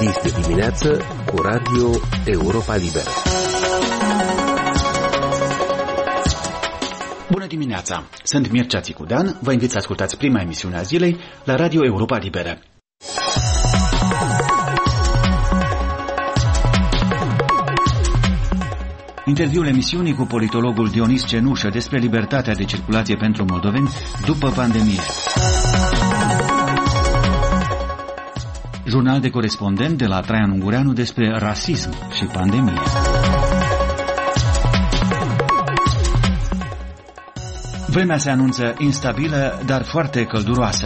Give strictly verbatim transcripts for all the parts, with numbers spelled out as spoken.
Este dimineață cu Radio Europa Liberă. Bună dimineața! Sunt Mircea Țicudean, vă invit să ascultați prima emisiune a zilei la Radio Europa Liberă. Interviul emisiunii cu politologul Dionis Cenușă despre libertatea de circulație pentru moldoveni după pandemie. Jurnal de corespondent de la Traian Ungureanu despre rasism și pandemie. Vremea se anunță instabilă, dar foarte călduroasă.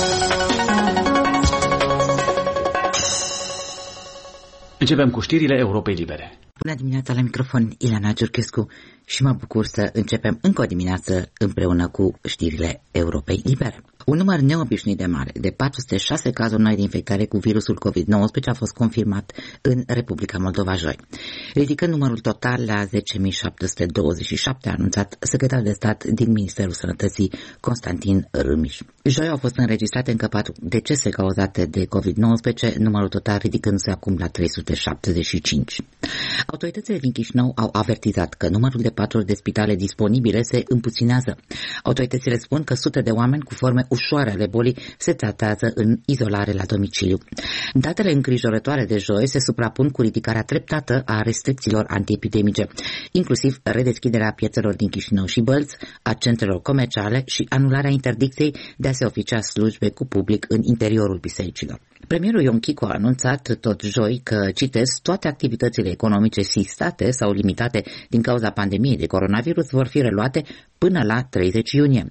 Începem cu știrile Europei Libere. Bună dimineața, la microfon Ileana Giurchescu și mă bucur să începem încă o dimineață împreună cu știrile Europei Libere. Un număr neobișnuit de mare, de patru sute șase cazuri noi de infectare cu virusul covid nouăsprezece a fost confirmat în Republica Moldova joi, ridicând numărul total la zece mii șapte sute douăzeci și șapte, a anunțat secretarul de stat din Ministerul Sănătății, Constantin Râmiș. Joi au fost înregistrate încă patru decese cauzate de covid nouăsprezece, numărul total ridicându-se acum la trei sute șaptezeci și cinci. Autoritățile din Chișinău au avertizat că numărul de paturi de spitale disponibile se împuținează. Autoritățile spun că sute de oameni cu forme ușoare ale bolii se tratează în izolare la domiciliu. Datele îngrijorătoare de joi se suprapun cu ridicarea treptată a restricțiilor antiepidemice, inclusiv redeschiderea piețelor din Chișinău și Bălți, a centrelor comerciale și anularea interdicției de a se oficia slujbe cu public în interiorul bisericilor. Premierul Ion Chicu a anunțat tot joi că, citez, toate activitățile economice sistate sau limitate din cauza pandemiei de coronavirus vor fi reluate până la treizeci iunie.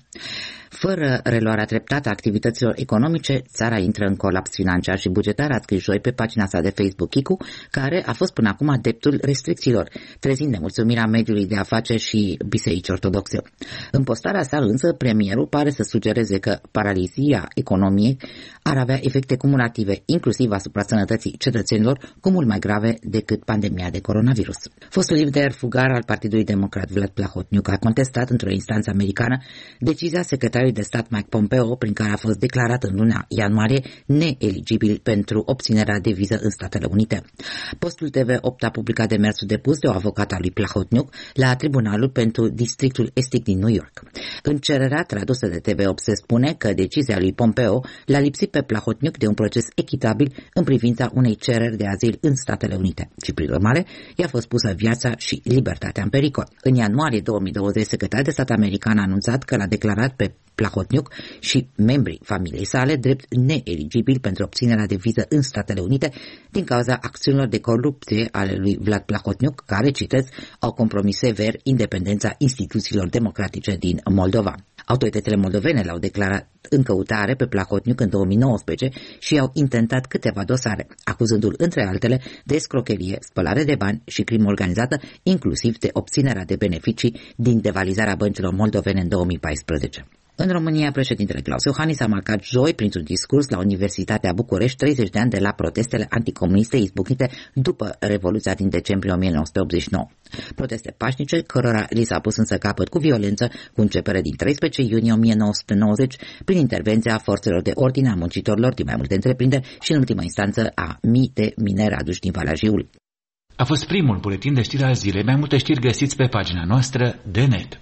Fără reluarea treptată a activităților economice, țara intră în colaps financiar și bugetar, a scris joi pe pagina sa de Facebook Chicu, care a fost până acum adeptul restricțiilor, trezind nemulțumirea mediului de afaceri și biserici ortodoxe. În postarea sa însă, premierul pare să sugereze că paralizia economiei ar avea efecte cumulative, inclusiv asupra sănătății cetățenilor, cu mult mai grave decât pandemia de coronavirus. Fostul lider fugar al Partidului Democrat Vlad Plahotniuc a contestat într-o instanță americană decizia secretarului de stat Mike Pompeo, prin care a fost declarat în luna ianuarie neeligibil pentru obținerea de viză în Statele Unite. Postul T V opt a publicat demersul depus de o avocată a lui Plahotniuc la Tribunalul pentru Districtul Estic din New York. În cererea tradusă de T V opt se spune că decizia lui Pompeo l-a lipsit pe Plahotniuc de un proces echitabil în privința unei cereri de azil în Statele Unite și, prin urmare, i-a fost pusă viața și libertatea în pericol. În ianuarie două mii douăzeci, secretarul de stat american a anunțat că l-a declarat pe Plahotniuc și membrii familiei sale drept neeligibil pentru obținerea de viză în Statele Unite din cauza acțiunilor de corupție ale lui Vlad Plahotniuc, care, citez, au compromis sever independența instituțiilor democratice din Moldova. Autoritățile moldovene l-au declarat în căutare pe Plahotniuc în două mii nouăsprezece și au intentat câteva dosare, acuzându-l între altele de escrocherie, spălare de bani și crimă organizată, inclusiv de obținerea de beneficii din devalizarea băncilor moldovene în două mii paisprezece. În România, președintele Claus Iohannis a marcat joi, printr-un discurs la Universitatea București, treizeci de ani de la protestele anticomuniste izbucnite după Revoluția din decembrie o mie nouă sute optzeci și nouă. Proteste pașnice, cărora li s-a pus însă capăt cu violență, cu începere din treisprezece iunie o mie nouă sute nouăzeci, prin intervenția forțelor de ordine a muncitorilor din mai multe întreprinderi și, în ultima instanță, a mii de mineri aduși din Valea Jiului. A fost primul buletin de știri al zilei. Mai multe știri găsiți pe pagina noastră de net.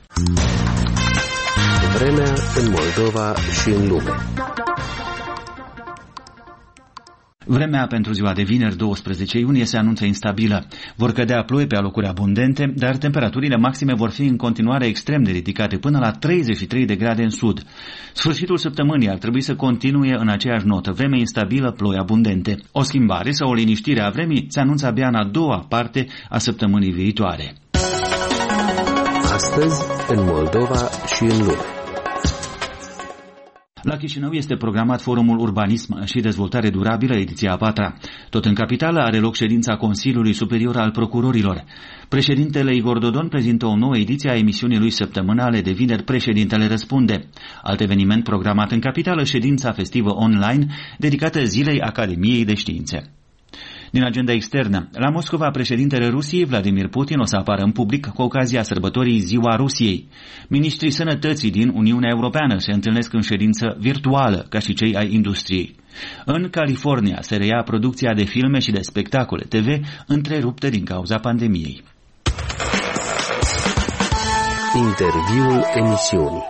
Vremea în Moldova și în lume. Vremea pentru ziua de vineri, douăsprezece iunie, se anunță instabilă. Vor cădea ploi pe alocuri abundente, dar temperaturile maxime vor fi în continuare extrem de ridicate, până la treizeci și trei de grade în sud. Sfârșitul săptămânii ar trebui să continue în aceeași notă, vreme instabilă, ploi abundente. O schimbare sau o liniștire a vremii se anunță abia în a doua parte a săptămânii viitoare. Astăzi, în Moldova și în lume. La Chișinău este programat Forumul Urbanism și Dezvoltare Durabilă, ediția a patra. Tot în capitală are loc ședința Consiliului Superior al Procurorilor. Președintele Igor Dodon prezintă o nouă ediție a emisiunii lui săptămânale de vineri, Președintele Răspunde. Alt eveniment programat în capitală, ședința festivă online dedicată Zilei Academiei de Științe. Din agenda externă, la Moscova, președintele Rusiei, Vladimir Putin, o să apară în public cu ocazia sărbătorii Ziua Rusiei. Ministrii sănătății din Uniunea Europeană se întâlnesc în ședință virtuală, ca și cei ai industriei. În California se reia producția de filme și de spectacole T V întrerupte din cauza pandemiei. Interviul emisiunii.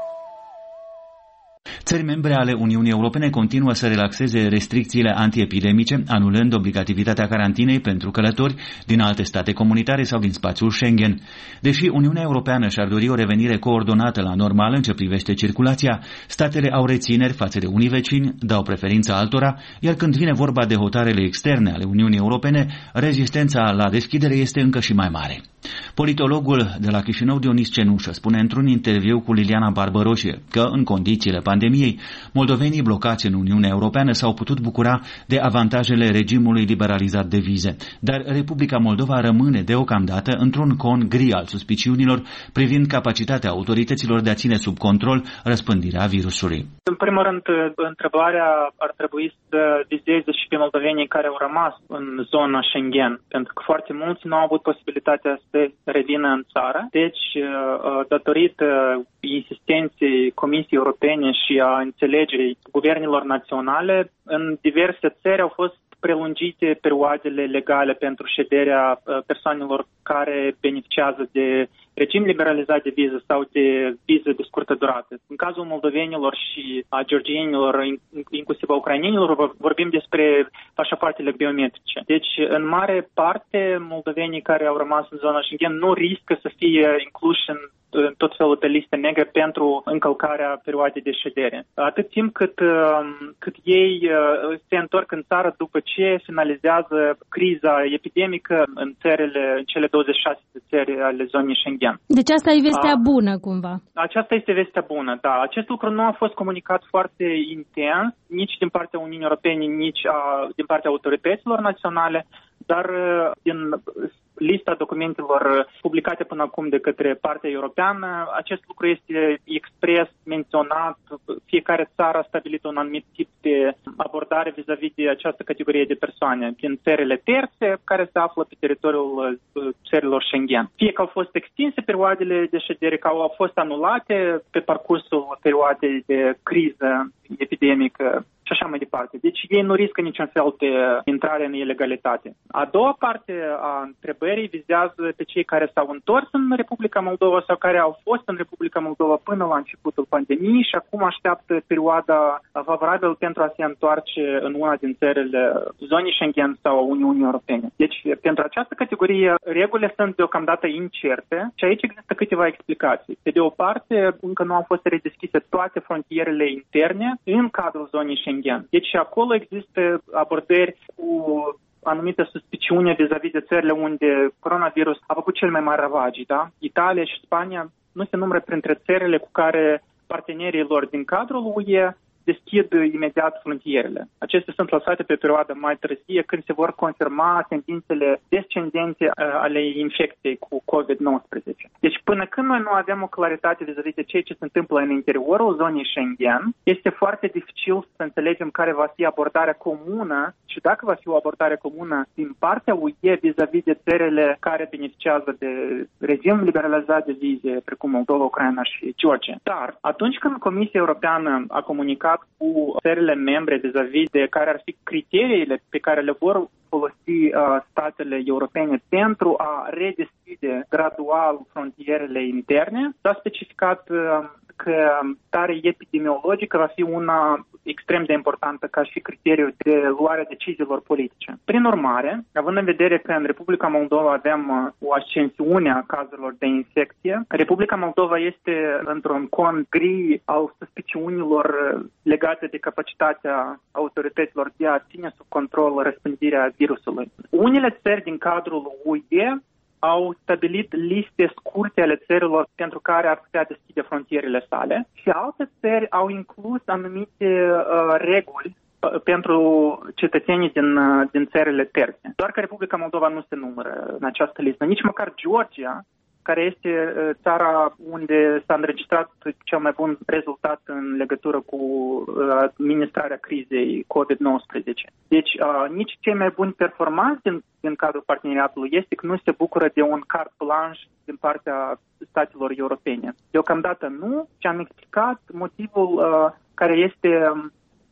Țări membre ale Uniunii Europene continuă să relaxeze restricțiile antiepidemice, anulând obligativitatea carantinei pentru călători din alte state comunitare sau din spațiul Schengen. Deși Uniunea Europeană și-ar dori o revenire coordonată la normală în ce privește circulația, statele au rețineri față de unii vecini, dau preferința altora, iar când vine vorba de hotarele externe ale Uniunii Europene, rezistența la deschidere este încă și mai mare. Politologul de la Chișinău, Dionis Cenușă, spune într-un interviu cu Liliana Barbaroșie că, în condițiile pandemiei, moldovenii blocați în Uniunea Europeană s-au putut bucura de avantajele regimului liberalizat de vize, dar Republica Moldova rămâne deocamdată într-un con gri al suspiciunilor privind capacitatea autorităților de a ține sub control răspândirea virusului. În primul rând, întrebarea ar trebui să vizeze și pe moldovenii care au rămas în zona Schengen, pentru că foarte mulți nu au avut posibilitatea să revină în țară. Deci, datorită insistenței Comisiei Europene și a înțelegerii guvernelor naționale, în diverse țări au fost prelungite perioadele legale pentru șederea persoanelor care beneficiază de regim liberalizat de viză sau de viză de scurtă durată. În cazul moldovenilor și a georgienilor, inclusiv a ucrainenilor, vorbim despre pașapoartele biometrice. Deci, în mare parte, moldovenii care au rămas în zona Schengen nu riscă să fie incluși în tot felul de liste negre pentru încălcarea perioadei de ședere. Atât timp cât, cât ei se întorc în țară după ce finalizează criza epidemică în țările, în cele douăzeci și șase de țări ale zonei Schengen. Deci asta e vestea a, bună, cumva. Aceasta este vestea bună, da. Acest lucru nu a fost comunicat foarte intens, nici din partea Uniunii Europene, nici a, din partea autorităților naționale, dar din lista documentelor publicate până acum de către partea europeană, acest lucru este expres menționat. Fiecare țară a stabilit un anumit tip de abordare vis-a-vis de această categorie de persoane din țările terțe care se află pe teritoriul țărilor Schengen. Fie că au fost extinse perioadele de ședere, că au fost anulate pe parcursul perioadei de criză epidemică și așa mai departe. Deci ei nu riscă niciun fel de intrare în ilegalitate. A doua parte a întrebării vizează pe cei care s-au întors în Republica Moldova sau care au fost în Republica Moldova până la începutul pandemiei și acum așteaptă perioada favorabilă pentru a se întoarce în una din țările zonei Schengen sau a Uniunii Europene. Deci, pentru această categorie, regulile sunt deocamdată incerte și aici există câteva explicații. Pe de o parte, încă nu au fost redeschise toate frontierele interne în cadrul zonei Schengen. Deci acolo există abordări cu anumite suspiciune vis-a-vis de țările unde coronavirus a făcut cel mai mari ravagii, da? Italia și Spania nu se numără printre țările cu care partenerii lor din cadrul U E deschid imediat frontierele. Acestea sunt lăsate pe perioadă mai târzie când se vor confirma tendințele descendente ale infecției cu covid nouăsprezece. Deci până când noi nu avem o claritate vis-a-vis de ceea ce se întâmplă în interiorul zonei Schengen, este foarte dificil să înțelegem care va fi abordarea comună și dacă va fi o abordare comună din partea U E vis-a-vis de țările care beneficiază de regim liberalizat de vize, precum Moldova, Ucraina și Georgia. Dar atunci când Comisia Europeană a comunicat cu țările membre vis-a-vis de care ar fi criteriile pe care le vor folosi uh, statele europene pentru a redeschide gradual frontierele interne, s-a specificat uh, că starea epidemiologică va fi una extrem de importantă ca și criteriu de luare deciziilor politice. Prin urmare, având în vedere că în Republica Moldova avem o ascensiune a cazurilor de infecție, Republica Moldova este într-un con gri al suspiciunilor legate de capacitatea autorităților de a ține sub control răspândirea virusului. Unele țări din cadrul U E au stabilit liste scurte ale țărilor pentru care ar putea deschide frontierele sale și alte țări au inclus anumite uh, reguli uh, pentru cetățenii din, uh, din țările terțe. Doar că Republica Moldova nu se numără în această listă. Nici măcar Georgia, care este uh, țara unde s-a înregistrat cel mai bun rezultat în legătură cu uh, administrarea crizei covid nouăsprezece. Deci uh, nici cei mai buni performanți din din cadrul parteneriatului estic nu se bucură de un carte blanche din partea statelor europene. Deocamdată nu, și am explicat motivul uh, care este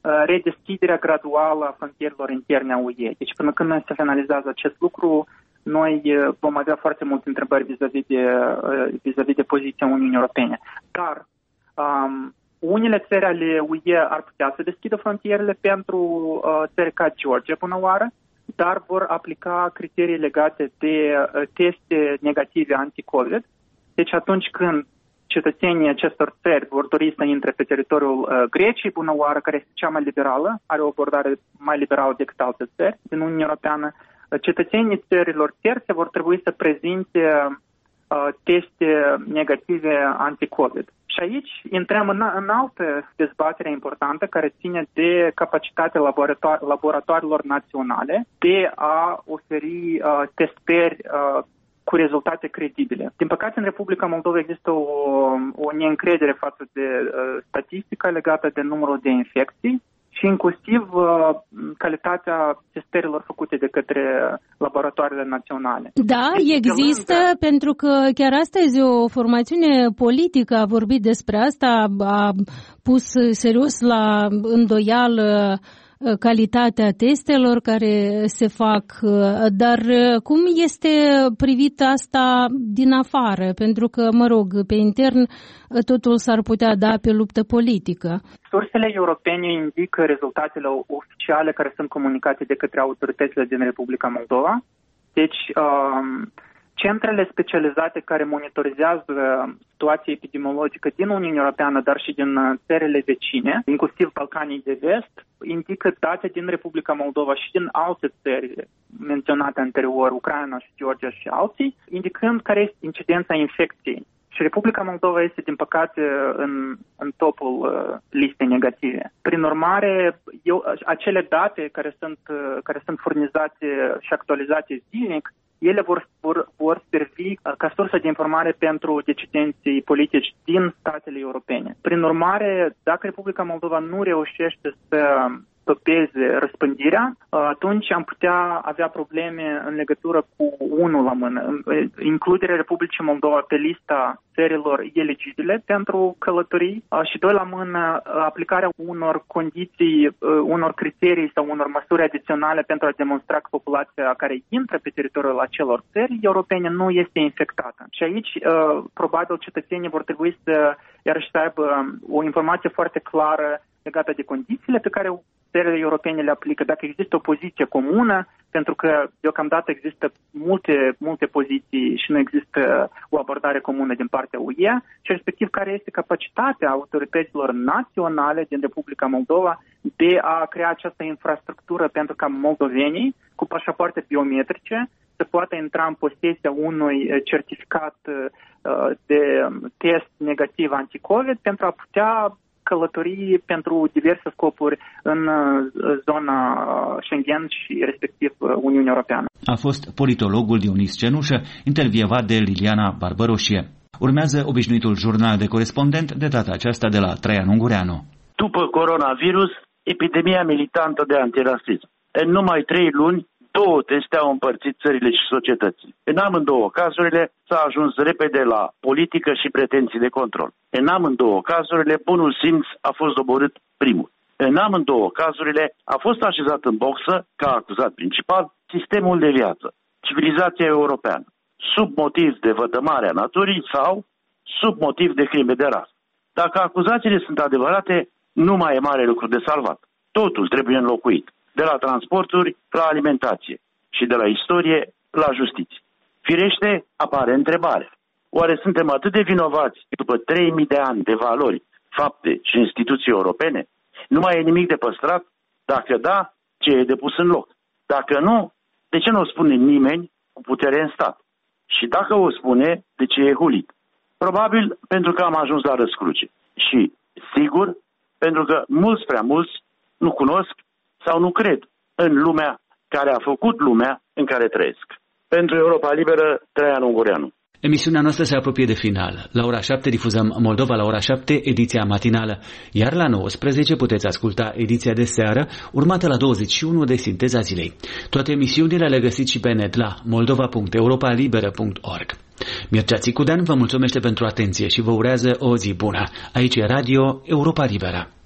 redeschiderea graduală a frontierelor interne a U E. Deci până când noi se finalizează acest lucru, noi vom avea foarte multe întrebări vis-a-vis de, vis-a-vis de poziția Uniunii Europene. Dar um, unele țări ale U E ar putea să deschidă frontierele pentru uh, țări ca Georgia până oară, dar vor aplica criterii legate de uh, teste negative anti-COVID. Deci atunci când cetățenii acestor țări vor dori să intre pe teritoriul uh, Greciei, bună oară, care este cea mai liberală, are o abordare mai liberală decât alte țări din Uniunea Europeană, uh, cetățenii țărilor terțe vor trebui să prezinte uh, teste negative anti-COVID. Și aici intrăm în, în altă dezbatere importantă care ține de capacitatea laborator- laboratoarelor naționale de a oferi uh, testări uh, cu rezultate credibile. Din păcate, în Republica Moldova există o, o neîncredere față de uh, statistică legată de numărul de infecții și inclusiv uh, calitatea testărilor făcute de către laboratoarele naționale. Da, deci, există, lângă... pentru că chiar astăzi o formațiune politică a vorbit despre asta, a pus serios la îndoială calitatea testelor care se fac, dar cum este privit asta din afară? Pentru că, mă rog, pe intern totul s-ar putea da pe luptă politică. Sursele europene indică rezultatele oficiale care sunt comunicate de către autoritățile din Republica Moldova. Deci, um, centrele specializate care monitorizează situația epidemiologică din Uniunea Europeană, dar și din țările vecine, inclusiv Balcanii de Vest, indică date din Republica Moldova și din alte țări menționate anterior, Ucraina și Georgia și alții, indicând care este incidența infecției. Și Republica Moldova este, din păcate, în, în topul uh, listei negative. Prin urmare, eu, acele date care sunt, uh, care sunt furnizate și actualizate zilnic, ele vor, vor, vor servi uh, ca sursă de informare pentru decidenții politici din statele europene. Prin urmare, dacă Republica Moldova nu reușește să stopeze răspândirea, atunci am putea avea probleme în legătură cu unul la mână. Includerea Republicii Moldova pe lista țărilor eligibile pentru călătorii și doi la mână aplicarea unor condiții, unor criterii sau unor măsuri adiționale pentru a demonstra că populația care intră pe teritoriul acelor țări europene nu este infectată. Și aici probabil cetățenii vor trebui să iarăși să aibă o informație foarte clară legată de condițiile pe care țările europene le aplică, dacă există o poziție comună, pentru că deocamdată există multe, multe poziții și nu există o abordare comună din partea U E, și respectiv care este capacitatea autorităților naționale din Republica Moldova de a crea această infrastructură pentru ca moldovenii cu pașapoarte biometrice să poată intra în posesia unui certificat de test negativ anti-COVID pentru a putea călătorii pentru diverse scopuri în zona Schengen și respectiv Uniunea Europeană. A fost politologul Dionis Cenușă, intervievat de Liliana Barbaroșie. Urmează obișnuitul jurnal de corespondent, de data aceasta de la Traian Ungureanu. După coronavirus, epidemia militantă de antirasism. În numai trei luni, două teste au împărțit țările și societății. În amândouă cazurile s-a ajuns repede la politică și pretenții de control. În amândouă cazurile, bunul simț a fost doborât primul. În amândouă cazurile a fost așezat în boxă, ca acuzat principal, sistemul de viață, civilizația europeană, sub motiv de vătămare a naturii sau sub motiv de crime de rasă. Dacă acuzațiile sunt adevărate, nu mai e mare lucru de salvat. Totul trebuie înlocuit, de la transporturi la alimentație și de la istorie la justiție. Firește, apare întrebarea. Oare suntem atât de vinovați după trei mii de ani de valori, fapte și instituții europene? Nu mai e nimic de păstrat? Dacă da, ce e de pus în loc? Dacă nu, de ce nu o spune nimeni cu putere în stat? Și dacă o spune, de ce e hulit? Probabil pentru că am ajuns la răscruce. Și, sigur, pentru că mulți prea mulți nu cunosc sau nu cred în lumea care a făcut lumea în care trăiesc. Pentru Europa Liberă, Traian Ungureanu. Emisiunea noastră se apropie de final. La ora șapte difuzăm Moldova la ora șapte, ediția matinală, iar la nouăsprezece puteți asculta ediția de seară, urmată la douăzeci și unu de Sinteza Zilei. Toate emisiunile le găsiți și pe net la moldova punct europa liberă punct org. Mircea Țicudean vă mulțumește pentru atenție și vă urează o zi bună. Aici e Radio Europa Liberă.